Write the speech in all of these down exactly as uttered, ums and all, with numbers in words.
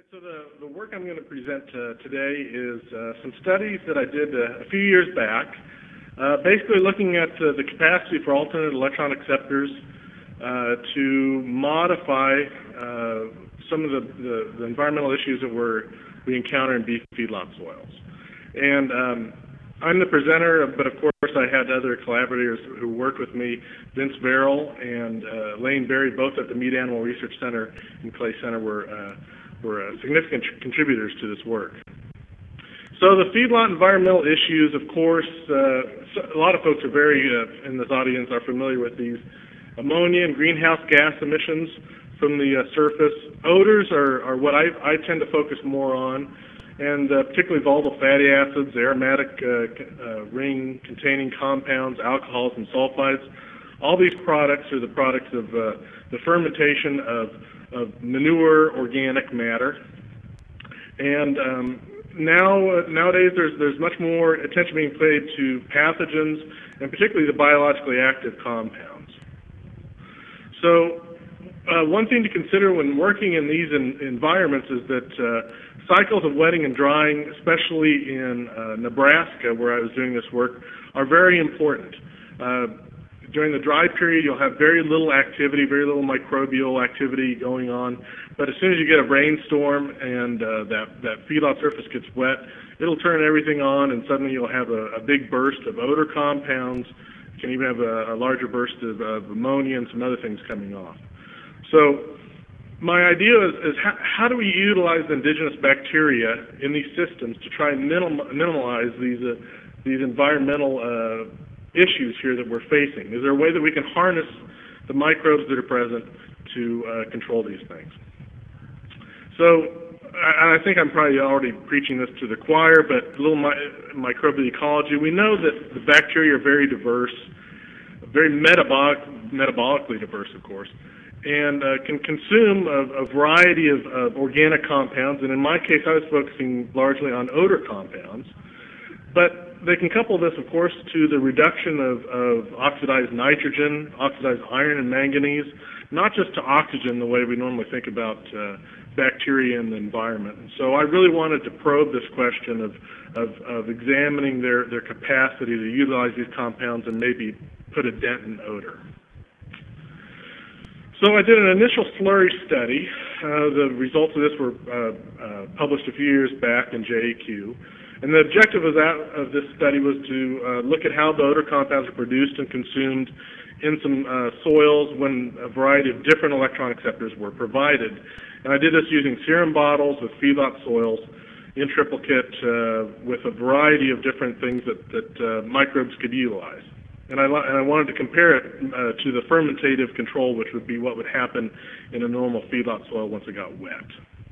So the, the work I'm going to present uh, today is uh, some studies that I did uh, a few years back, uh, basically looking at uh, the capacity for alternate electron acceptors uh, to modify uh, some of the, the, the environmental issues that we're, we encounter in beef feedlot soils. And um, I'm the presenter, but of course I had other collaborators who worked with me, Vince Verrill and uh, Lane Berry, both at the Meat Animal Research Center and Clay Center were uh, were uh, significant contributors to this work. So the feedlot environmental issues, of course, uh, a lot of folks are very, uh, in this audience, are familiar with these. Ammonia and greenhouse gas emissions from the uh, surface. Odors are, are what I, I tend to focus more on, and uh, particularly volatile fatty acids, aromatic uh, uh, ring-containing compounds, alcohols, and sulfides. All these products are the products of uh, the fermentation of of manure organic matter. And um, now, uh, nowadays there's, there's much more attention being paid to pathogens and particularly the biologically active compounds. So uh, one thing to consider when working in these in, environments is that uh, cycles of wetting and drying, especially in uh, Nebraska where I was doing this work, are very important. Uh, During the dry period, you'll have very little activity, very little microbial activity going on. But as soon as you get a rainstorm and uh, that, that feedlot surface gets wet, it'll turn everything on, and suddenly you'll have a, a big burst of odor compounds. You can even have a, a larger burst of, of ammonia and some other things coming off. So my idea is, is how, how do we utilize indigenous bacteria in these systems to try and minim, minimize these, uh, these environmental uh, issues here that we're facing? Is there a way that we can harness the microbes that are present to uh, control these things? So I, I think I'm probably already preaching this to the choir, but a little mi microbial ecology. We know that the bacteria are very diverse, very metabolic, metabolically diverse, of course, and uh, can consume a, a variety of, of organic compounds. And in my case, I was focusing largely on odor compounds. But they can couple this, of course, to the reduction of, of oxidized nitrogen, oxidized iron and manganese, not just to oxygen the way we normally think about uh, bacteria in the environment. And so I really wanted to probe this question of, of, of examining their, their capacity to utilize these compounds and maybe put a dent in odor. So I did an initial slurry study. Uh, the results of this were uh, uh, published a few years back in J A Q. And the objective of, that, of this study was to uh, look at how the odor compounds are produced and consumed in some uh, soils when a variety of different electron acceptors were provided. And I did this using serum bottles with feedlot soils in triplicate uh, with a variety of different things that, that uh, microbes could utilize. And I, and I wanted to compare it uh, to the fermentative control, which would be what would happen in a normal feedlot soil once it got wet.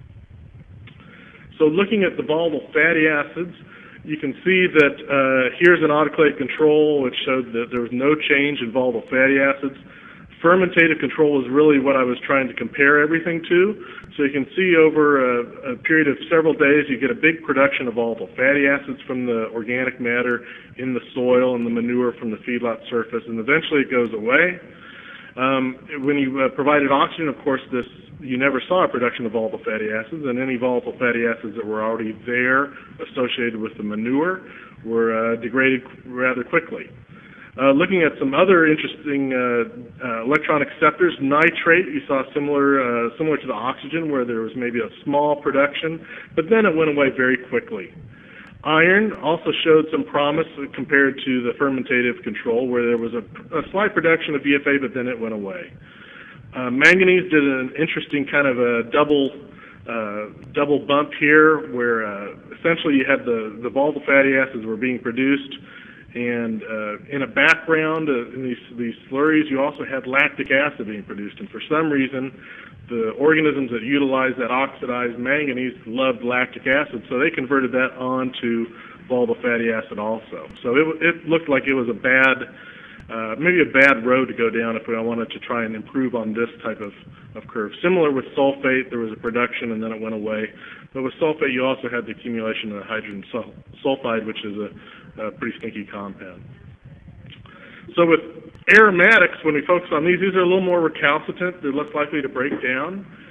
So looking at the volatile fatty acids, you can see that uh, here's an autoclave control which showed that there was no change in volatile fatty acids. Fermentative control is really what I was trying to compare everything to. So you can see over a, a period of several days you get a big production of volatile fatty acids from the organic matter in the soil and the manure from the feedlot surface, and eventually it goes away. Um, when you uh, provided oxygen, of course, this you never saw a production of volatile fatty acids, and any volatile fatty acids that were already there associated with the manure were uh, degraded rather quickly. Uh, looking at some other interesting uh, uh, electron acceptors, nitrate, you saw similar, uh, similar to the oxygen, where there was maybe a small production, but then it went away very quickly. Iron also showed some promise compared to the fermentative control, where there was a, a slight production of V F A, but then it went away. Uh, manganese did an interesting kind of a double uh, double bump here, where uh, essentially you had the, the volatile fatty acids were being produced, and uh, in a background uh, in these, these slurries you also had lactic acid being produced, and for some reason the organisms that utilize that oxidized manganese loved lactic acid, so they converted that onto volatile fatty acid also. So it, it looked like it was a bad, uh, maybe a bad road to go down if we wanted to try and improve on this type of, of curve. Similar with sulfate, there was a production and then it went away. But with sulfate, you also had the accumulation of the hydrogen sul sulfide, which is a, a pretty stinky compound. So with aromatics, when we focus on these, these are a little more recalcitrant. They're less likely to break down.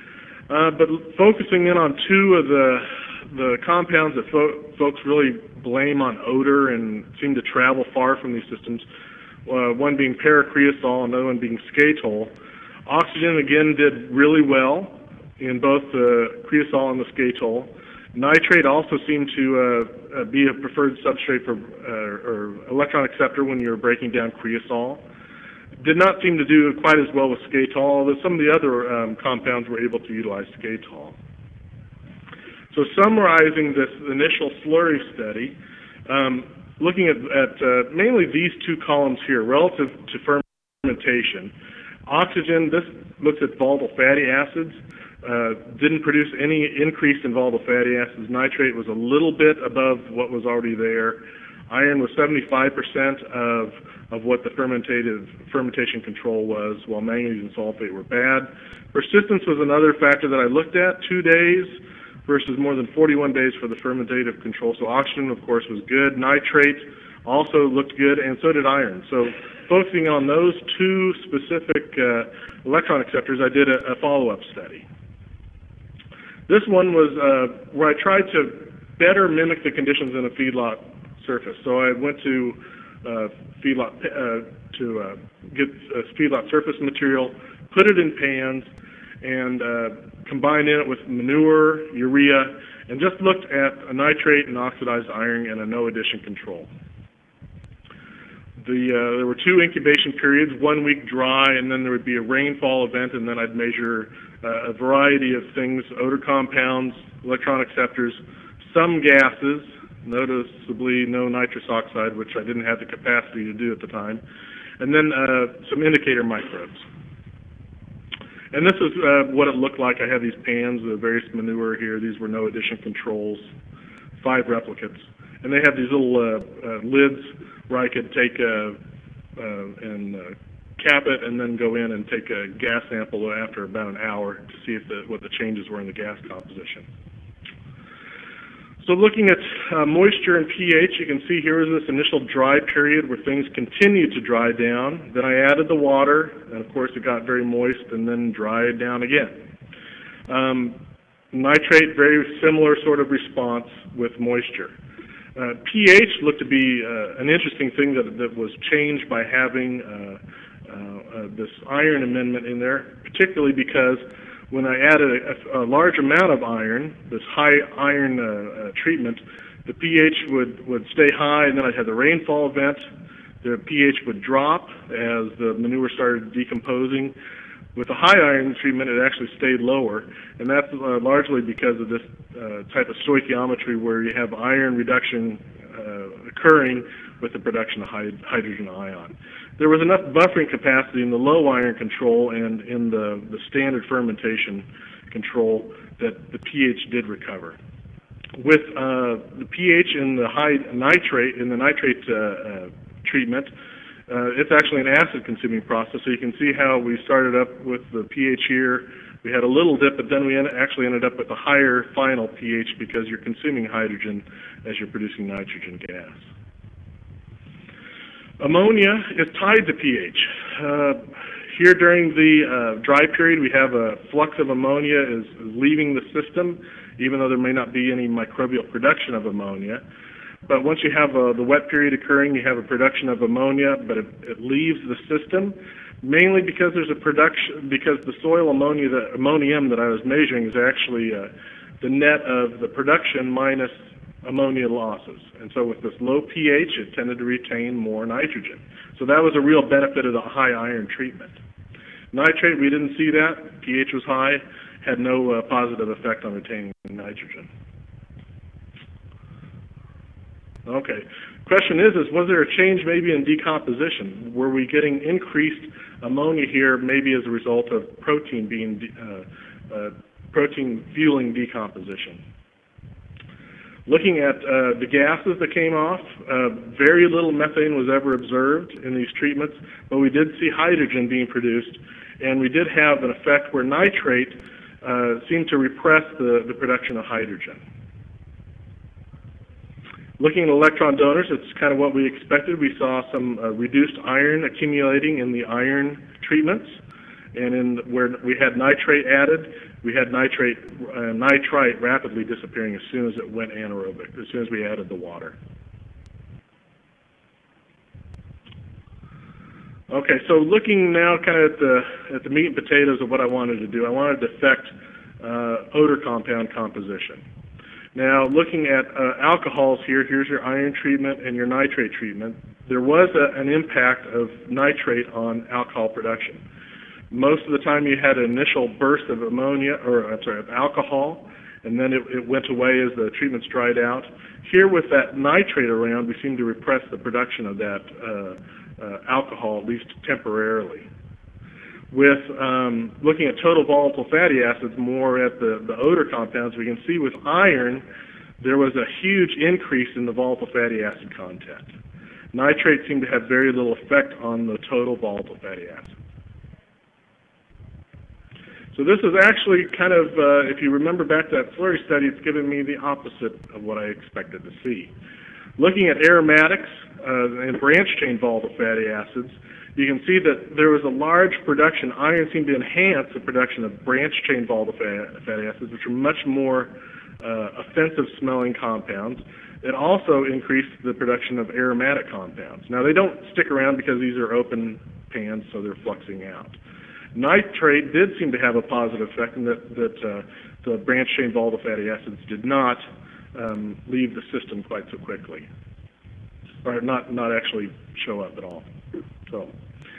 Uh, but focusing in on two of the the compounds that fo folks really blame on odor and seem to travel far from these systems, uh, one being paracreosol, another one being skatol. Oxygen, again, did really well in both the creosol and the skatol. Nitrate also seemed to uh, uh, be a preferred substrate for uh, or electron acceptor when you're breaking down creosol. Did not seem to do quite as well with skatol, although some of the other um, compounds were able to utilize skatol. So summarizing this initial slurry study, um, looking at, at uh, mainly these two columns here, relative to fermentation. Oxygen, this looks at volatile fatty acids, uh, didn't produce any increase in volatile fatty acids. Nitrate was a little bit above what was already there. Iron was seventy-five percent of, of what the fermentative fermentation control was, while manganese and sulfate were bad. Persistence was another factor that I looked at, two days versus more than forty-one days for the fermentative control. So oxygen, of course, was good. Nitrate also looked good, and so did iron. So focusing on those two specific uh, electron acceptors, I did a, a follow-up study. This one was uh, where I tried to better mimic the conditions in a feedlot surface. So I went to uh, feedlot uh, to uh, get uh, feedlot surface material, put it in pans, and uh, combined in it with manure, urea, and just looked at a nitrate and oxidized iron and a no addition control. The, uh, there were two incubation periods, one week dry, and then there would be a rainfall event, and then I'd measure uh, a variety of things, odor compounds, electron acceptors, some gases, noticeably no nitrous oxide, which I didn't have the capacity to do at the time, and then uh, some indicator microbes. And this is uh, what it looked like. I have these pans of various manure here. These were no addition controls, five replicates. And they have these little uh, uh, lids where I could take uh, uh, and uh, cap it and then go in and take a gas sample after about an hour to see if the, what the changes were in the gas composition. So looking at uh, moisture and pH, you can see here is this initial dry period where things continued to dry down. Then I added the water, and of course it got very moist and then dried down again. Um, nitrate, very similar sort of response with moisture. Uh, pH looked to be uh, an interesting thing that, that was changed by having uh, uh, uh, this iron amendment in there, particularly because when I added a, a large amount of iron, this high iron uh, uh, treatment, the pH would, would stay high, and then I'd have the rainfall event. The pH would drop as the manure started decomposing. With the high iron treatment, it actually stayed lower, and that's uh, largely because of this uh, type of stoichiometry where you have iron reduction uh, occurring with the production of hydrogen ion. There was enough buffering capacity in the low iron control and in the, the standard fermentation control that the pH did recover. With uh, the pH in the high nitrate, in the nitrate uh, uh, treatment, uh, it's actually an acid-consuming process. So you can see how we started up with the pH here. We had a little dip, but then we en- actually ended up with a higher final pH because you're consuming hydrogen as you're producing nitrogen gas. Ammonia is tied to pH. Uh, here during the uh, dry period, we have a flux of ammonia is, is leaving the system, even though there may not be any microbial production of ammonia. But once you have uh, the wet period occurring, you have a production of ammonia, but it, it leaves the system, mainly because there's a production, because the soil ammonia, the ammonium that I was measuring is actually uh, the net of the production minus ammonia losses. And so with this low pH, it tended to retain more nitrogen. So that was a real benefit of the high iron treatment. Nitrate, we didn't see that. pH was high, had no uh, positive effect on retaining nitrogen. Okay. Question is, is was there a change maybe in decomposition? Were we getting increased ammonia here maybe as a result of protein being, de uh, uh, protein fueling decomposition? Looking at uh, the gases that came off, uh, very little methane was ever observed in these treatments, but we did see hydrogen being produced, and we did have an effect where nitrate uh, seemed to repress the, the production of hydrogen. Looking at electron donors, it's kind of what we expected. We saw some uh, reduced iron accumulating in the iron treatments, and in where we had nitrate added, we had nitrate, uh, nitrite rapidly disappearing as soon as it went anaerobic, as soon as we added the water. Okay, so looking now kind of at the, at the meat and potatoes of what I wanted to do, I wanted to affect uh, odor compound composition. Now, looking at uh, alcohols here, here's your iron treatment and your nitrate treatment. There was a, an impact of nitrate on alcohol production. Most of the time you had an initial burst of ammonia, or I'm sorry, of alcohol, and then it, it went away as the treatments dried out. Here with that nitrate around, we seem to repress the production of that uh, uh, alcohol, at least temporarily. With um, looking at total volatile fatty acids, more at the, the odor compounds, we can see with iron, there was a huge increase in the volatile fatty acid content. Nitrate seemed to have very little effect on the total volatile fatty acid. So this is actually kind of, uh, if you remember back to that slurry study, it's given me the opposite of what I expected to see. Looking at aromatics uh, and branch chain volatile fatty acids, you can see that there was a large production. Iron seemed to enhance the production of branch chain volatile fatty acids, which are much more uh, offensive smelling compounds. It also increased the production of aromatic compounds. Now, they don't stick around because these are open pans, so they're fluxing out. Nitrate did seem to have a positive effect in that, that uh, the branch chain volatile fatty acids did not um, leave the system quite so quickly, or not, not actually show up at all. So,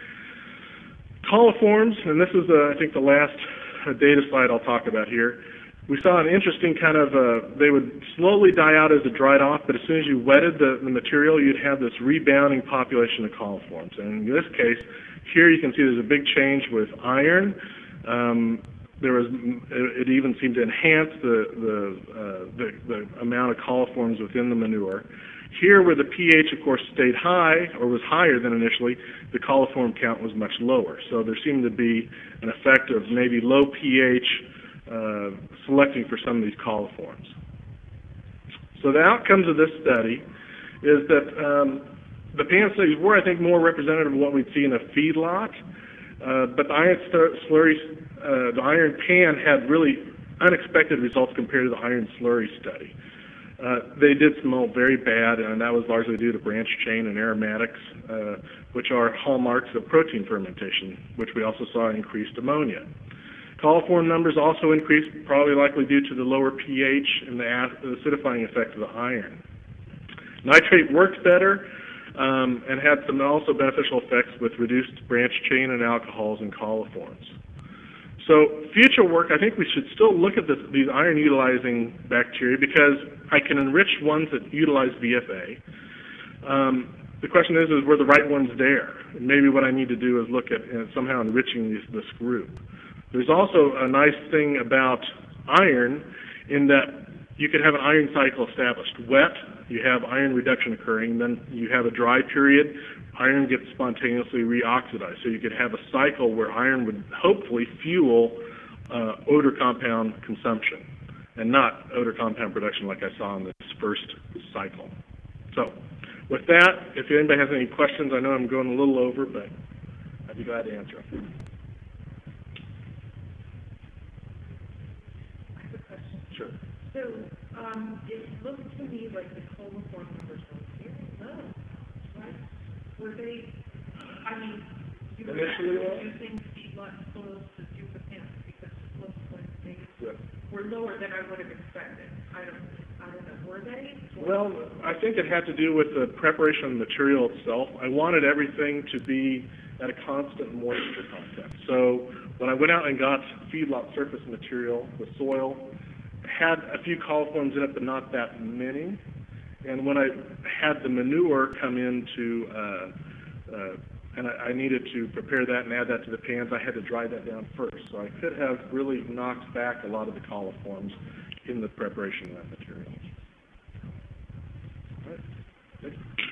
coliforms, and this is, uh, I think, the last uh, data slide I'll talk about here. We saw an interesting kind of, uh, they would slowly die out as it dried off, but as soon as you wetted the, the material, you'd have this rebounding population of coliforms. And in this case, here you can see there's a big change with iron. Um, there was, it even seemed to enhance the, the, uh, the, the amount of coliforms within the manure. Here, where the pH, of course, stayed high, or was higher than initially, the coliform count was much lower. So there seemed to be an effect of maybe low pH uh, selecting for some of these coliforms. So the outcomes of this study is that um, the pan studies were, I think, more representative of what we'd see in a feedlot, uh, but the iron slurry, uh, the iron pan had really unexpected results compared to the iron slurry study. Uh, they did smell very bad, and that was largely due to branch chain and aromatics, uh, which are hallmarks of protein fermentation, which we also saw increased ammonia. Coliform numbers also increased, probably likely due to the lower pH and the acidifying effect of the iron. Nitrate worked better um, and had some also beneficial effects with reduced branch chain and alcohols and coliforms. So future work, I think we should still look at this, these iron-utilizing bacteria because I can enrich ones that utilize V F A. Um, the question is, is were the right ones there? And maybe what I need to do is look at uh, somehow enriching this, this group. There's also a nice thing about iron in that you could have an iron cycle established. Wet, you have iron reduction occurring, then you have a dry period, iron gets spontaneously reoxidized. So you could have a cycle where iron would hopefully fuel uh, odor compound consumption and not odor compound production like I saw in this first cycle. So with that, if anybody has any questions, I know I'm going a little over, but I'd be glad to answer them. I have a question. Sure. So um, it looked to me like the coliform numbers were very low, right? Were they, I mean, you were using feedlot soils to do the pins because it looks like they yeah. were lower than I would have expected. I don't, I don't know, were they? Well, I think it had to do with the preparation of the material itself. I wanted everything to be at a constant moisture content. So when I went out and got feedlot surface material, the soil had a few coliforms in it, but not that many. And when I had the manure come into, uh, uh, and I, I needed to prepare that and add that to the pans, I had to dry that down first. So I could have really knocked back a lot of the coliforms in the preparation of that material. All right.